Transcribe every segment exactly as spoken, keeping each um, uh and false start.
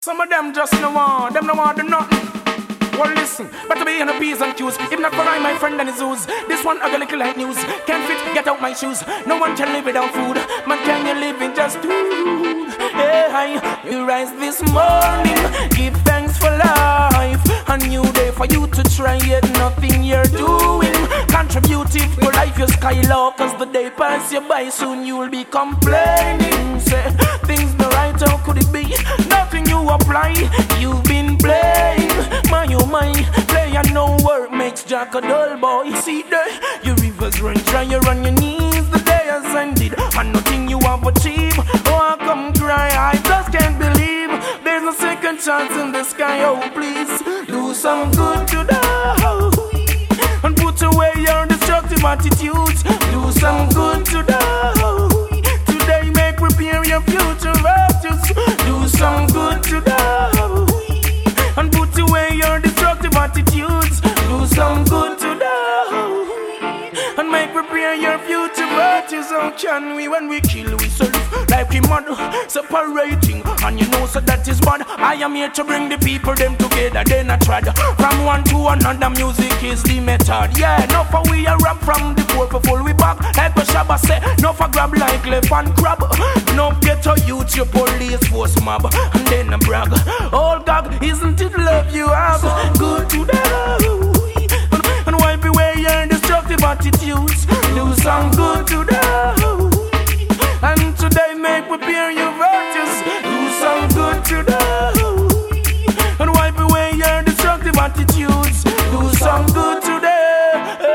Some of them just no want, them no want do nothing. Well listen, better be in a P's and Q's. If not for I, my friend and his ooze. This one ugly little like news. Can't fit, get out my shoes. No one can live without food. Man, can you live in just food? Hey, hi, you rise this morning. Give thanks for life. A new day for you to try yet nothing you're doing. Contributive to life, your sky low. Cause the day pass you by, soon you'll be complaining. Say, things not right, how could it be? Nothing you apply, you've been playing. My oh my, play and no work makes Jack a dull boy. See there, your rivers run dry, you're on your knees. The day has ended, and nothing you have achieved. Oh, I come cry, I just can't believe there's a second chance in the sky. Oh, please, do some good today and put away your destructive attitudes. Do some good today. Today make prepare your future virtues. Do some good today and put away your destructive attitudes. Do some good today and make prepare your future virtues. How can we when we kill we self like we mad, separating, and you know so that is bad. I am here to bring the people them together, then I tried from one to another. Music is the method. Yeah, no for we a rap from the poor people we back like a Shabba say. No for grab like left and crab. No get to youth your police force mob and then a brag. All gag, isn't it love you have? Good today and wipe away your destructive attitudes. Do some good today and today make prepare your virtues. Do some good today and wipe away your destructive attitudes. Do some good today.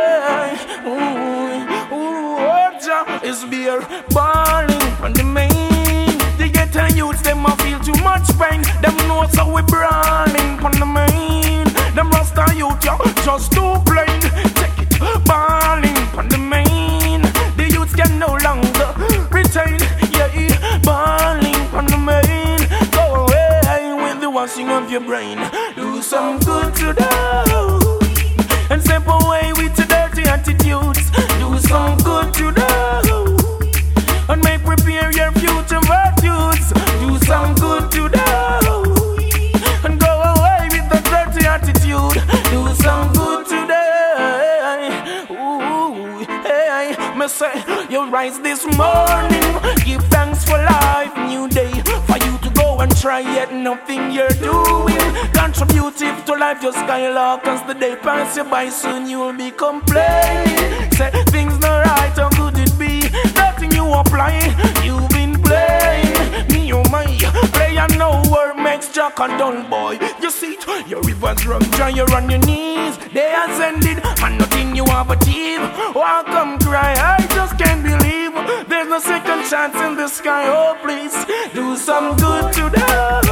Ooh, ooh, water is beer balling on the main. They get a youth, them a feel too much pain. Them know so we brawling on the main. Them rasta youth, yo, just too plain. Take it, balling on the main. The youth can no longer retain. Yeah, balling on the main. Go away with the washing of your brain. Do some good today and step away with your dirty attitudes. Do some good today and make prepare your future virtues. Do some good today and go away with the dirty attitude. Do some good today. Ooh, hey, me say you rise this morning. Give thanks for life, new day for you to go and try yet nothing you're doing. Contributive to life, your skylark. Cause the day pass you by, soon you'll be complaining. Say things not right, how could it be? Nothing you apply, you've been playing. Me oh my, play and no work makes Jack a dull boy. You see it, your rivers run dry, you're on your knees. They has ended and nothing you have achieved. Oh, I come cry, I just can't believe there's no second chance in the sky. Oh please, do some good today